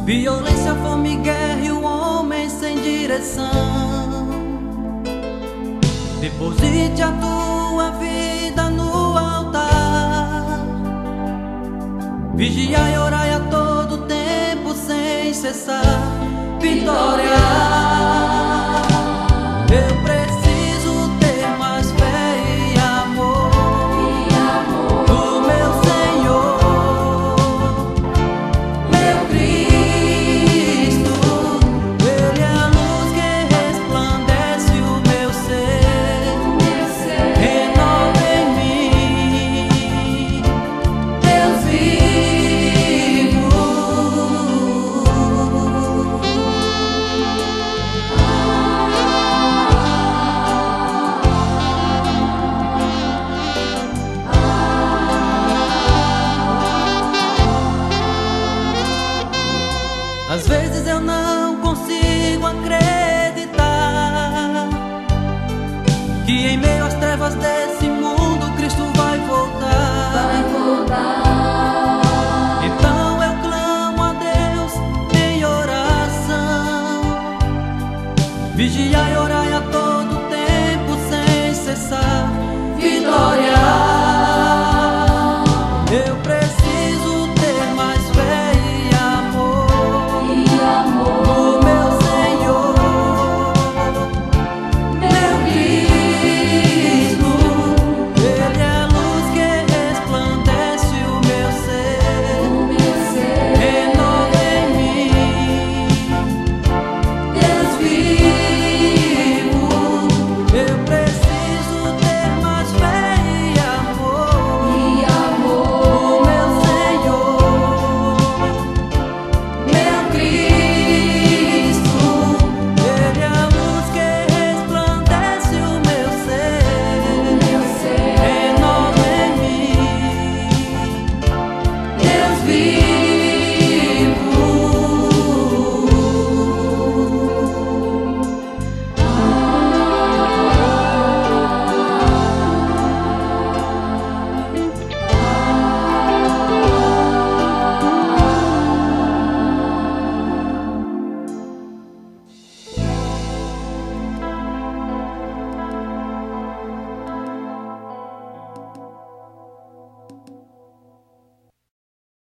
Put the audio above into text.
Violência, fome, guerra e o homem sem direção. Deposite a tua vida no altar. Vigiai e orai a todo tempo sem cessar. Vitória. Eu preciso ter mais fé e amor do meu Senhor, meu Cristo. Ele é a luz que resplandece o meu ser. Renova em mim, Deus vivo. Às vezes eu não consigo acreditar que em meio às trevas desse